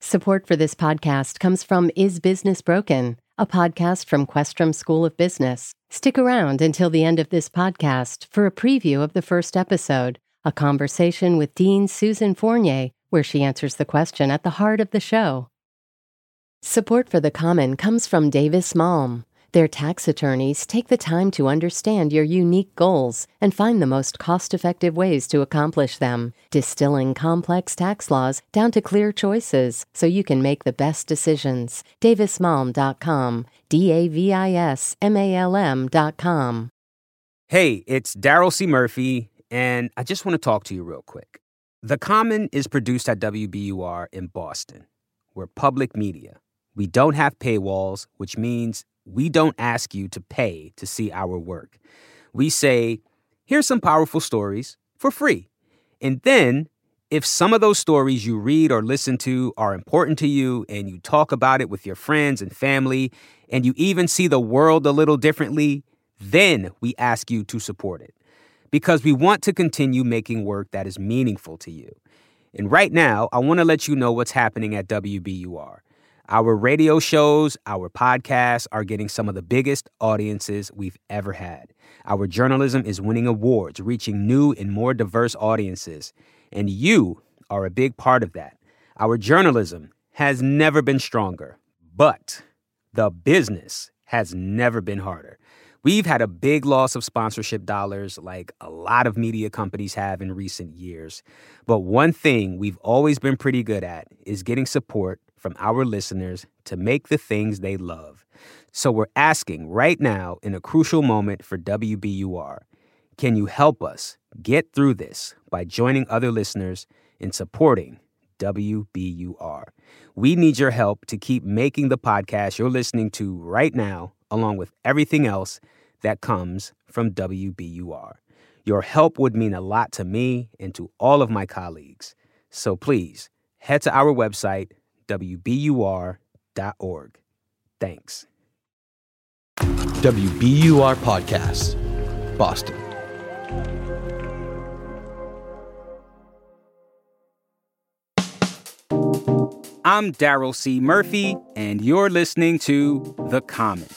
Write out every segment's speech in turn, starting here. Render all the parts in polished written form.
Support for this podcast comes from Is Business Broken, a podcast from Questrom School of Business. Stick around until the end of this podcast for a preview of the first episode, a conversation with Dean Susan Fournier, where she answers the question at the heart of the show. Support for The Common comes from Davis Malm. Their tax attorneys take the time to understand your unique goals and find the most cost-effective ways to accomplish them, distilling complex tax laws down to clear choices so you can make the best decisions. DavisMalm.com, DavisMalm.com. Hey, it's Daryl C. Murphy, and I just want to talk to you real quick. The Common is produced at WBUR in Boston. We're public media. We don't have paywalls, which means we don't ask you to pay to see our work. We say, here's some powerful stories for free. And then, if some of those stories you read or listen to are important to you and you talk about it with your friends and family, and you even see the world a little differently, then we ask you to support it. Because we want to continue making work that is meaningful to you. And right now, I want to let you know what's happening at WBUR. Our radio shows, our podcasts are getting some of the biggest audiences we've ever had. Our journalism is winning awards, reaching new and more diverse audiences. And you are a big part of that. Our journalism has never been stronger, but the business has never been harder. We've had a big loss of sponsorship dollars like a lot of media companies have in recent years. But one thing we've always been pretty good at is getting support from our listeners to make the things they love. So we're asking right now, in a crucial moment for WBUR, can you help us get through this by joining other listeners in supporting WBUR? We need your help to keep making the podcast you're listening to right now, along with everything else that comes from WBUR. Your help would mean a lot to me and to all of my colleagues. So please, head to our website, WBUR.org. Thanks. WBUR Podcast, Boston. I'm Daryl C. Murphy, and you're listening to The Common.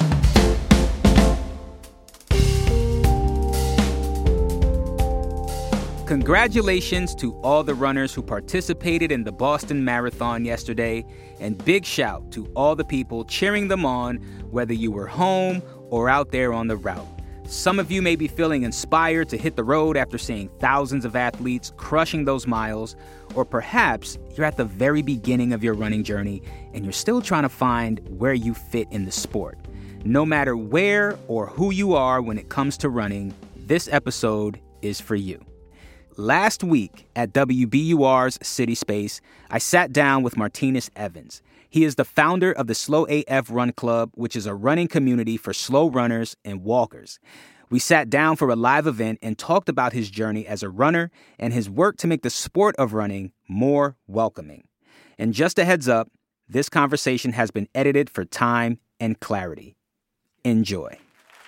Congratulations to all the runners who participated in the Boston Marathon yesterday, and big shout to all the people cheering them on, whether you were home or out there on the route. Some of you may be feeling inspired to hit the road after seeing thousands of athletes crushing those miles, or perhaps you're at the very beginning of your running journey and you're still trying to find where you fit in the sport. No matter where or who you are when it comes to running, this episode is for you. Last week at WBUR's City Space, I sat down with Martinus Evans. He is the founder of the Slow AF Run Club, which is a running community for slow runners and walkers. We sat down for a live event and talked about his journey as a runner and his work to make the sport of running more welcoming. And just a heads up, this conversation has been edited for time and clarity. Enjoy.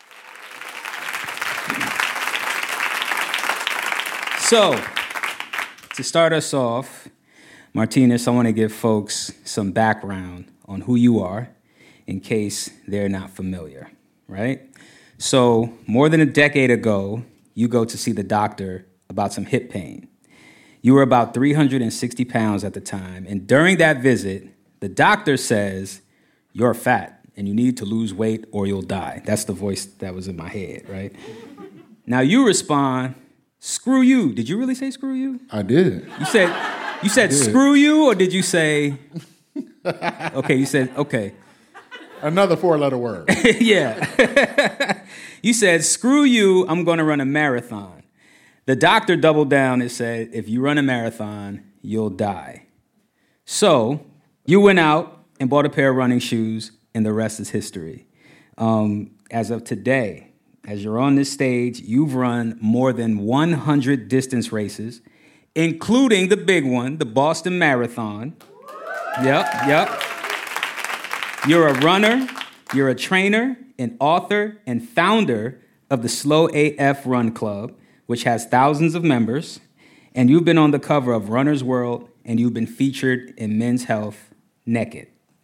So, to start us off, Martinus, I want to give folks some background on who you are in case they're not familiar, right? So, more than a decade ago, you go to see the doctor about some hip pain. You were about 360 pounds at the time, and during that visit, the doctor says, you're fat and you need to lose weight or you'll die. That's the voice that was in my head, right? Now you respond, screw you. Did you really say screw you? I did. You said screw you, or did you say, okay, you said, okay. Another four-letter word. Yeah. You said, screw you, I'm going to run a marathon. The doctor doubled down and said, if you run a marathon, you'll die. So you went out and bought a pair of running shoes, and the rest is history. As of today, as you're on this stage, you've run more than 100 distance races, including the big one, the Boston Marathon. Yep. You're a runner, you're a trainer, an author, and founder of the Slow AF Run Club, which has thousands of members. And you've been on the cover of Runner's World, and you've been featured in Men's Health naked.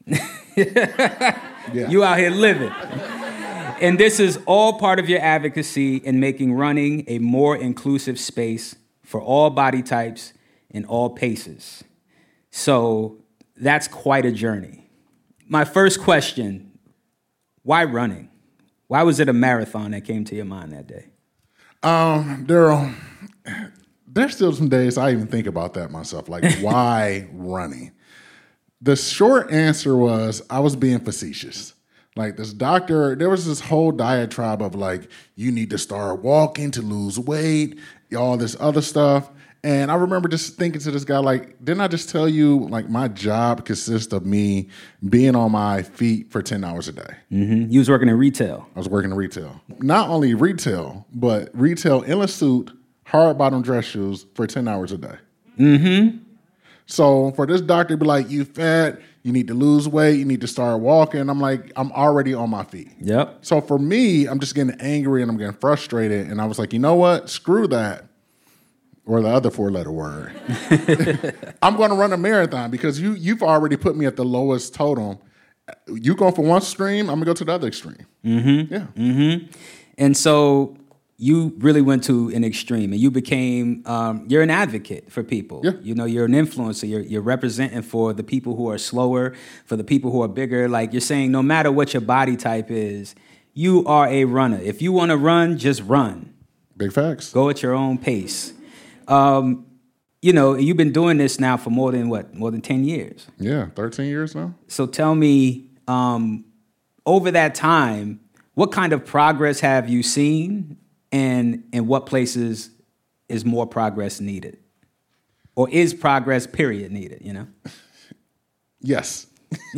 Yeah. You out here living. And this is all part of your advocacy in making running a more inclusive space for all body types and all paces. So that's quite a journey. My first question, why running? Why was it a marathon that came to your mind that day? Daryl, there's still some days I even think about that myself. Like, why running? The short answer was I was being facetious. Like, this doctor, there was this whole diatribe of like, you need to start walking to lose weight, all this other stuff. And I remember just thinking to this guy, like, didn't I just tell you, like, my job consists of me being on my feet for 10 hours a day? Mm-hmm. You was working in retail. I was working in retail. Not only retail, but retail in a suit, hard bottom dress shoes for 10 hours a day. Mm-hmm. So for this doctor to be like, you fat, you need to lose weight, you need to start walking, I'm like, I'm already on my feet. Yep. So for me, I'm just getting angry and I'm getting frustrated. And I was like, you know what? Screw that. Or the other four-letter word. I'm going to run a marathon because you've already put me at the lowest totem. You go for one extreme, I'm going to go to the other extreme. Mm-hmm. Yeah. Mm-hmm. And so you really went to an extreme, and you became, you're an advocate for people. Yeah. You know, you're an influencer. You're representing for the people who are slower, for the people who are bigger. Like, you're saying no matter what your body type is, you are a runner. If you want to run, just run. Big facts. Go at your own pace. You know, you've been doing this now for more than 10 years. Yeah, 13 years now. So tell me, over that time, what kind of progress have you seen, and in what places is more progress needed? Or is progress, period, needed, you know? Yes.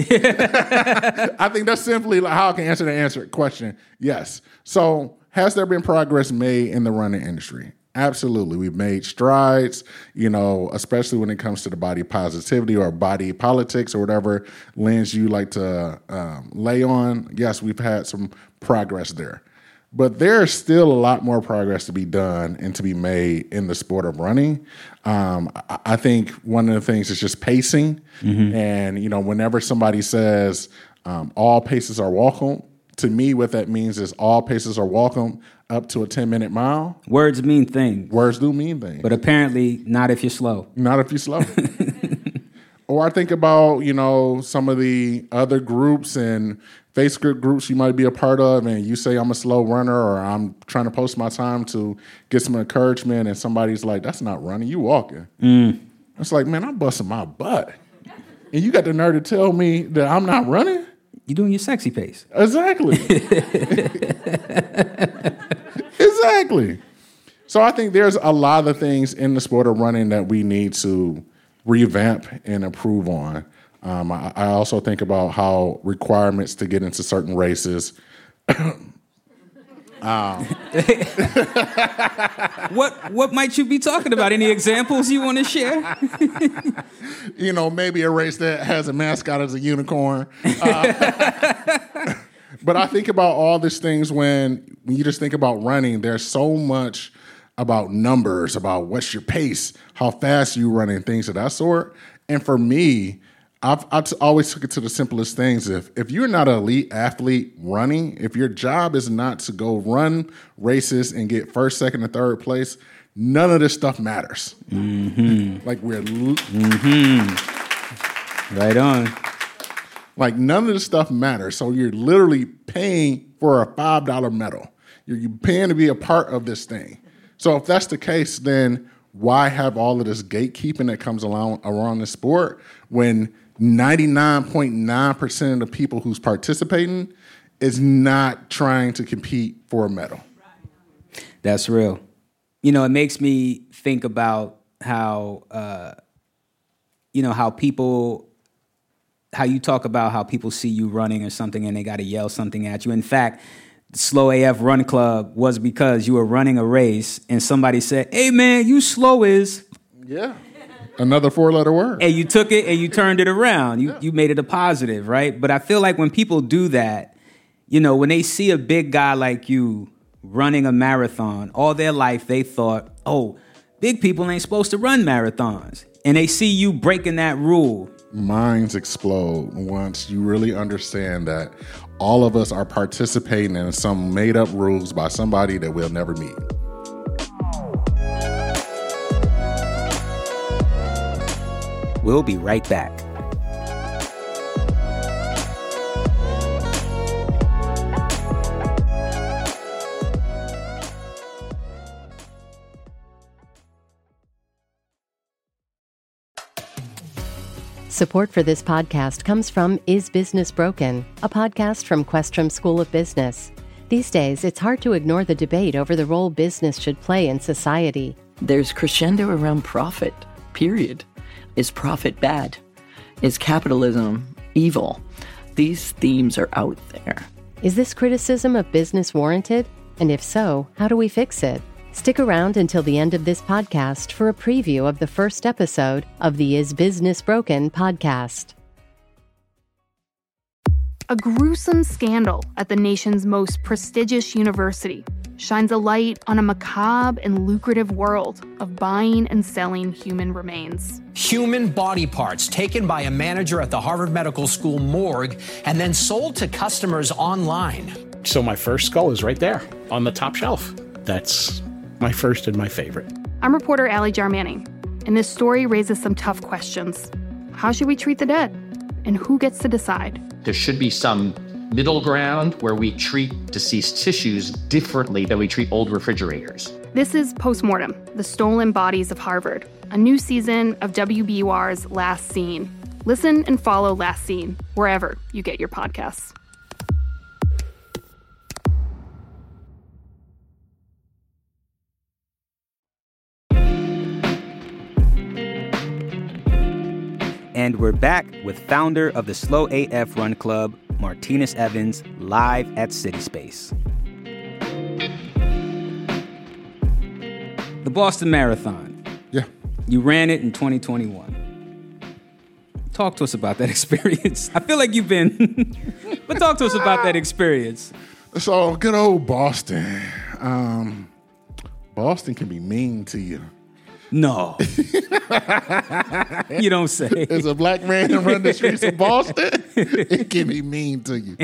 I think that's simply like how I can answer the question. Yes. So has there been progress made in the running industry? Absolutely. We've made strides, you know, especially when it comes to the body positivity or body politics or whatever lens you like to lay on. Yes, we've had some progress there. But there's still a lot more progress to be done and to be made in the sport of running. I think one of the things is just pacing. Mm-hmm. And, you know, whenever somebody says all paces are welcome, to me, what that means is all paces are welcome up to a 10-minute mile. Words mean things. Words do mean things. But apparently not if you're slow. Not if you're slow. Or I think about, you know, some of the other groups and Facebook groups you might be a part of, and you say I'm a slow runner or I'm trying to post my time to get some encouragement, and somebody's like, that's not running, you walking. It's like, man, I'm busting my butt. And you got the nerve to tell me that I'm not running? You're doing your sexy pace. Exactly. Exactly. So I think there's a lot of things in the sport of running that we need to revamp and improve on. I also think about how requirements to get into certain races. What might you be talking about? Any examples you want to share? You know, maybe a race that has a mascot as a unicorn. But I think about all these things when you just think about running. There's so much about numbers, about what's your pace, how fast you running, things of that sort. And for me, I've always took it to the simplest things. If you're not an elite athlete running, if your job is not to go run races and get first, second, and third place, none of this stuff matters. Mm-hmm. Like Right on. Like none of this stuff matters. So you're literally paying for a $5 medal. You're paying to be a part of this thing. So if that's the case, then why have all of this gatekeeping that comes around the sport when 99.9% of the people who's participating is not trying to compete for a medal? That's real. You know, it makes me think about how, how you talk about how people see you running or something and they got to yell something at you. In fact, the Slow AF Run Club was because you were running a race and somebody said, hey, man, you slow as. Yeah. Another 4-letter word. And you took it and you turned it around. You made it a positive, right? But I feel like when people do that, you know, when they see a big guy like you running a marathon, all their life they thought, oh, big people ain't supposed to run marathons. And they see you breaking that rule. Minds explode once you really understand that all of us are participating in some made-up rules by somebody that we'll never meet. We'll be right back. Support for this podcast comes from Is Business Broken, a podcast from Questrom School of Business. These days, it's hard to ignore the debate over the role business should play in society. There's crescendo around profit, period. Is profit bad? Is capitalism evil? These themes are out there. Is this criticism of business warranted? And if so, how do we fix it? Stick around until the end of this podcast for a preview of the first episode of the Is Business Broken podcast. A gruesome scandal at the nation's most prestigious university shines a light on a macabre and lucrative world of buying and selling human remains. Human body parts taken by a manager at the Harvard Medical School morgue and then sold to customers online. So my first skull is right there on the top shelf. That's my first and my favorite. I'm reporter Allie Jarmanning, and this story raises some tough questions. How should we treat the dead? And who gets to decide? There should be some middle ground where we treat deceased tissues differently than we treat old refrigerators. This is Postmortem, The Stolen Bodies of Harvard, a new season of WBUR's Last Scene. Listen and follow Last Scene wherever you get your podcasts. And we're back with founder of the Slow AF Run Club, Martinus Evans, live at CitySpace. The Boston Marathon. Yeah. You ran it in 2021. Talk to us about that experience. I feel like you've been, but talk to us about that experience. So, good old Boston. Boston can be mean to you. No. You don't say. As a black man and run the streets of Boston, it can be mean to you.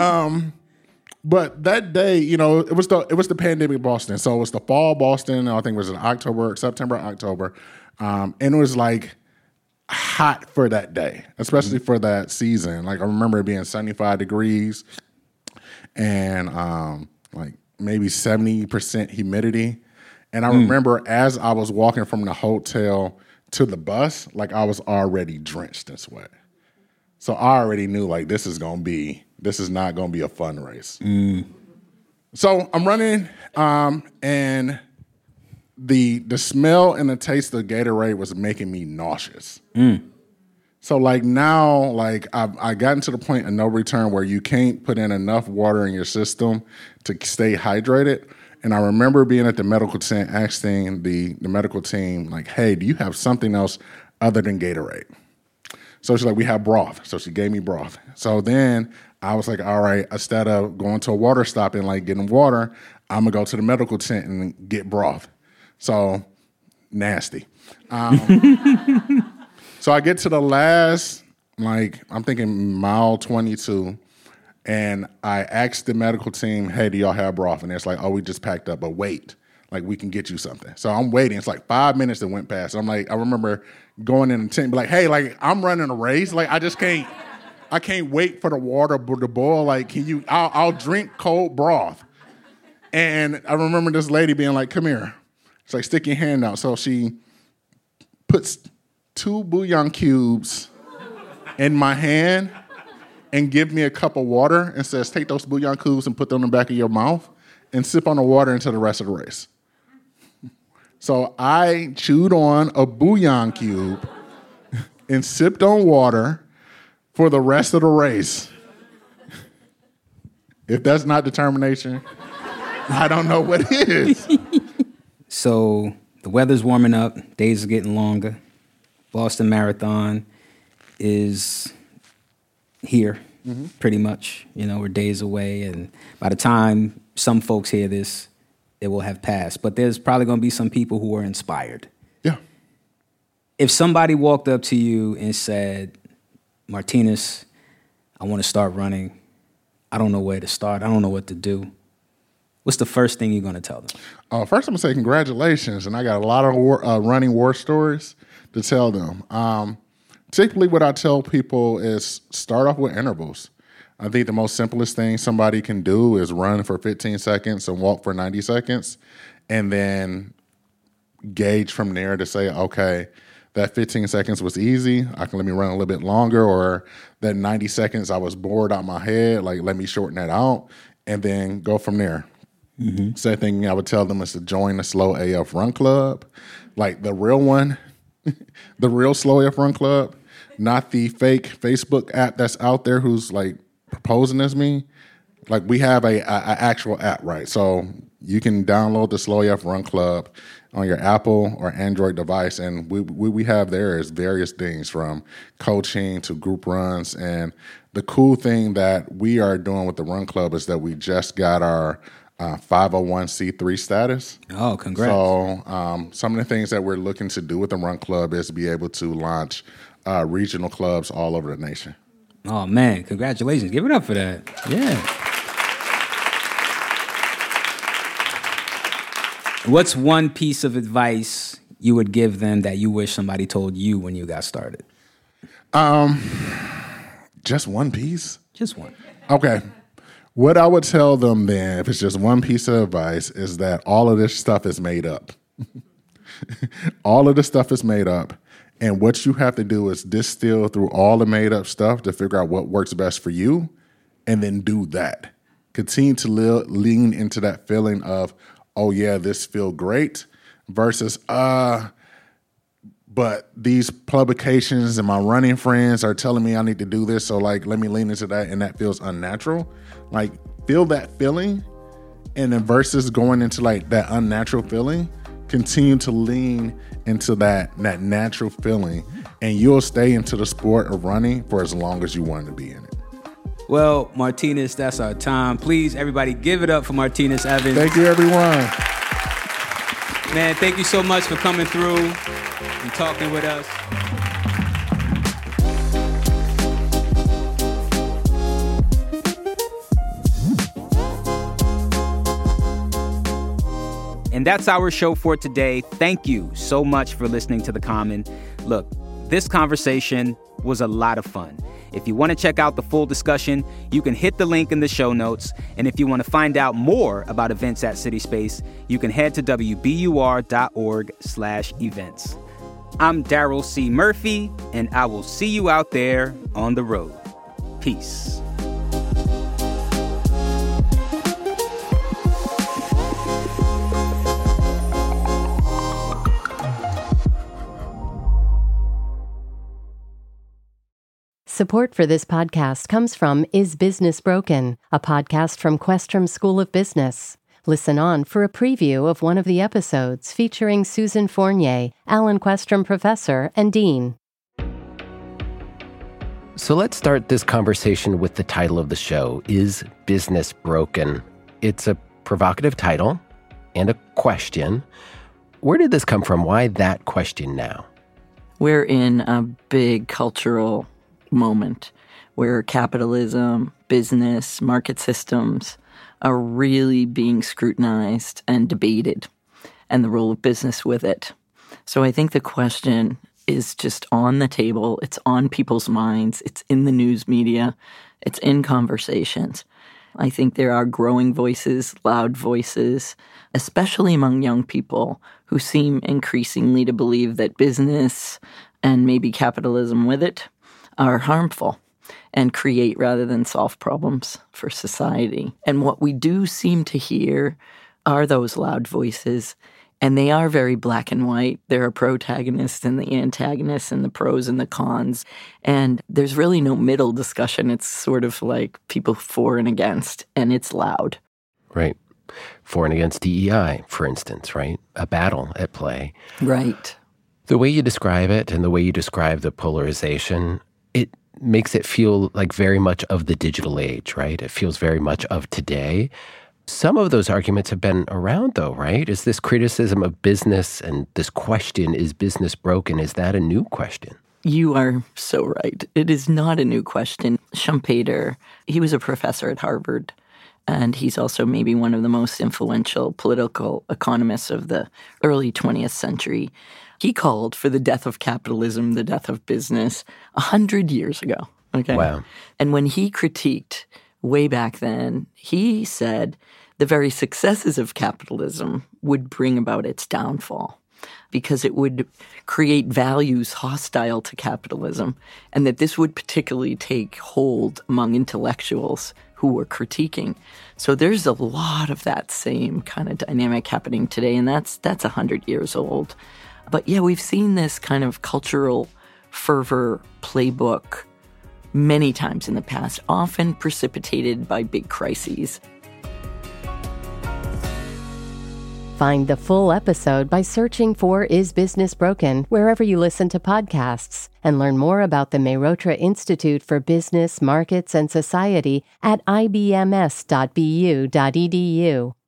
But that day, you know, it was the pandemic Boston. So it was the fall Boston. I think it was in September, October. And it was like hot for that day, especially for that season. Like I remember it being 75 degrees and like maybe 70% humidity. And I remember as I was walking from the hotel to the bus, like I was already drenched in sweat. So I already knew like this is not gonna be a fun race. So I'm running, and the smell and the taste of Gatorade was making me nauseous. So like now, like I gotten to the point of no return where you can't put in enough water in your system to stay hydrated. And I remember being at the medical tent asking the medical team, like, hey, do you have something else other than Gatorade? So she's like, we have broth. So she gave me broth. So then I was like, all right, instead of going to a water stop and like getting water, I'm going to go to the medical tent and get broth. So nasty. So I get to the last, like, I'm thinking mile 22. And I asked the medical team, hey, do y'all have broth? And it's like, oh, we just packed up, but wait, like we can get you something. So I'm waiting. It's like 5 minutes that went past. I'm like, I remember going in the tent, be like, hey, like I'm running a race. Like I can't wait for the water to boil. Like, I'll drink cold broth. And I remember this lady being like, come here. It's like, stick your hand out. So she puts 2 bouillon cubes in my hand and give me a cup of water and says, take those bouillon cubes and put them in the back of your mouth and sip on the water until the rest of the race. So I chewed on a bouillon cube and sipped on water for the rest of the race. If that's not determination, I don't know what is. So the weather's warming up, days are getting longer. Boston Marathon is here, pretty much. You know, we're days away, and by the time some folks hear this, it will have passed. But there's probably going to be some people who are inspired. Yeah. If somebody walked up to you and said, Martinez, I want to start running. I don't know where to start. I don't know what to do. What's the first thing you're going to tell them? First, I'm going to say congratulations. And I got a lot of running war stories to tell them. Typically, what I tell people is start off with intervals. I think the most simplest thing somebody can do is run for 15 seconds and walk for 90 seconds, and then gauge from there to say, okay, that 15 seconds was easy. Let me run a little bit longer, or that 90 seconds I was bored out my head. Let me shorten that out, and then go from there. Mm-hmm. Second thing I would tell them is to join the Slow AF Run Club, the real one, the real Slow AF Run Club, not the fake Facebook app that's out there who's proposing as me. We have a actual app, right? So you can download the Slow AF Run Club on your Apple or Android device, and we have there is various things from coaching to group runs. And the cool thing that we are doing with the Run Club is that we just got our 501c3 status. Oh, congrats. So some of the things that we're looking to do with the Run Club is be able to launch regional clubs all over the nation. Oh, man, congratulations. Give it up for that. Yeah. What's one piece of advice you would give them that you wish somebody told you when you got started? Just one piece? Just one. Okay. What I would tell them then, if it's just one piece of advice, is that all of this stuff is made up. All of the stuff is made up. And what you have to do is distill through all the made up stuff to figure out what works best for you, and then do that. Continue to lean into that feeling of, oh yeah, this feels great, versus, but these publications and my running friends are telling me I need to do this, so let me lean into that, and that feels unnatural. Feel that feeling, and then versus going into that unnatural feeling, continue to lean into that natural feeling, and you'll stay into the sport of running for as long as you want to be in it. Well, Martinez, that's our time. Please, everybody, give it up for Martinez Evans. Thank you, everyone. Man, thank you so much for coming through and talking with us. And that's our show for today. Thank you so much for listening to The Common. Look, this conversation was a lot of fun. If you want to check out the full discussion, you can hit the link in the show notes. And if you want to find out more about events at CitySpace, you can head to wbur.org/events. I'm Daryl C. Murphy, and I will see you out there on the road. Peace. Support for this podcast comes from Is Business Broken, a podcast from Questrom School of Business. Listen on for a preview of one of the episodes featuring Susan Fournier, Alan Questrom Professor and Dean. So let's start this conversation with the title of the show, Is Business Broken? It's a provocative title and a question. Where did this come from? Why that question now? We're in a big cultural moment where capitalism, business, market systems are really being scrutinized and debated, and the role of business with it. So I think the question is just on the table. It's on people's minds. It's in the news media. It's in conversations. I think there are growing voices, loud voices, especially among young people who seem increasingly to believe that business and maybe capitalism with it are harmful and create rather than solve problems for society. And what we do seem to hear are those loud voices, and they are very black and white. There are protagonists and the antagonists and the pros and the cons, and there's really no middle discussion. It's sort of like people for and against, and it's loud. Right. For and against DEI, for instance, right? A battle at play. Right. The way you describe it and the way you describe the polarization, it makes it feel like very much of the digital age, right? It feels very much of today. Some of those arguments have been around, though, right? Is this criticism of business and this question, is business broken, is that a new question? You are so right. It is not a new question. Schumpeter, he was a professor at Harvard, and he's also maybe one of the most influential political economists of the early 20th century. He called for the death of capitalism, the death of business, 100 years ago. Okay. Wow. And when he critiqued way back then, he said the very successes of capitalism would bring about its downfall because it would create values hostile to capitalism, and that this would particularly take hold among intellectuals who were critiquing. So there's a lot of that same kind of dynamic happening today, and that's 100 years old. But yeah, we've seen this kind of cultural fervor playbook many times in the past, often precipitated by big crises. Find the full episode by searching for Is Business Broken wherever you listen to podcasts, and learn more about the Mehrotra Institute for Business, Markets, and Society at ibms.bu.edu.